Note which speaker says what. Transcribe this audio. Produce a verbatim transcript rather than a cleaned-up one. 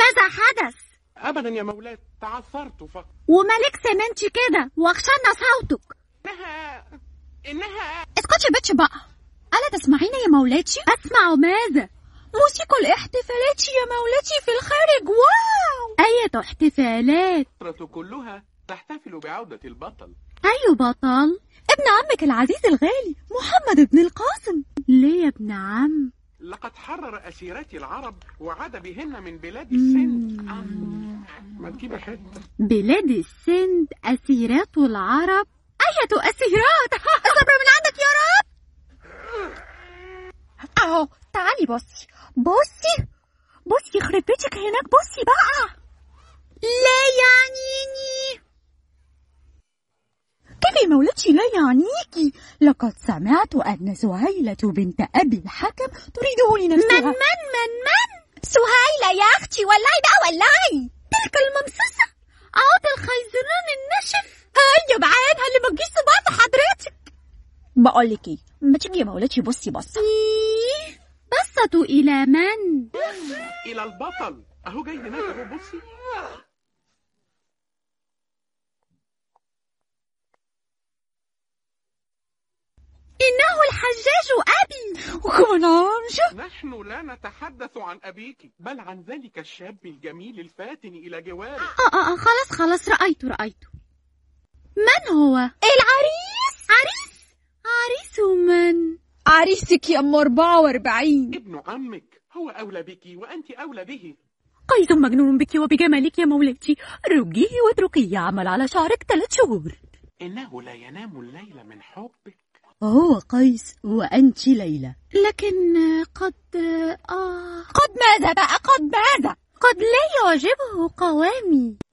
Speaker 1: ماذا حدث؟
Speaker 2: أبدا يا مولاي، تعثرت فقط.
Speaker 1: ومالك سمنتي كده واخشنا صوتك؟
Speaker 2: إنها إنها
Speaker 1: اسكتي بتش بقى. ألا تسمعين يا مولاتي؟ أسمع ماذا؟ موسيقى الاحتفالات يا مولاتي في الخارج. واو، أية احتفالات؟
Speaker 2: الأسرة كلها تحتفل بعودة البطل.
Speaker 1: أي بطل؟ ابن عمك العزيز الغالي محمد بن القاسم. ليه يا ابن عم؟
Speaker 2: لقد حرر أسيرات العرب وعاد بهن من بلاد السند. ما تجيب حتة.
Speaker 1: بلاد السند أسيرات العرب؟ أية أسيرات؟ الصبر من عندك يا رب. أهو تعالي بصي بصي بصي، يخرب بيتك هناك. بصي بقى. لا يعنيني. كيف يا مولاتي لا يعنيكي؟ لقد سمعت أن سهيلة بنت أبي الحكم تريده لنفسها. من من من من؟ سهيلة يا أختي، والله بقى والله. تلك الممسوسة عود الخيزران النشف. هيا بعينها اللي ما تجيش صباط حضرتك. بقول لك ايه، ما تيجي يا مولاتي بصي بصة. بصة إلى من؟
Speaker 2: إلى البطل. أهو جاي هناك أهو، بصي.
Speaker 1: إنه الحجاج أبي. وكمان عمشة.
Speaker 2: نحن لا نتحدث عن أبيك، بل عن ذلك الشاب الجميل الفاتن إلى جوارك.
Speaker 1: آه آه آه خلاص خلاص، رأيت رأيت. من هو؟ العريس. عريس؟ عريس من؟ عريسك يا أم أربعة وأربعين.
Speaker 2: ابن عمك، هو أولى بك وأنت أولى به.
Speaker 1: قيس مجنون بك وبجمالك يا مولاتي، رجيه واتركيه يعمل على شعرك ثلاث شهور.
Speaker 2: إنه لا ينام الليل من حبك.
Speaker 1: هو قيس وأنت ليلى. لكن قد آه قد ماذا بقى؟ قد ماذا؟ قد لا يعجبه قوامي.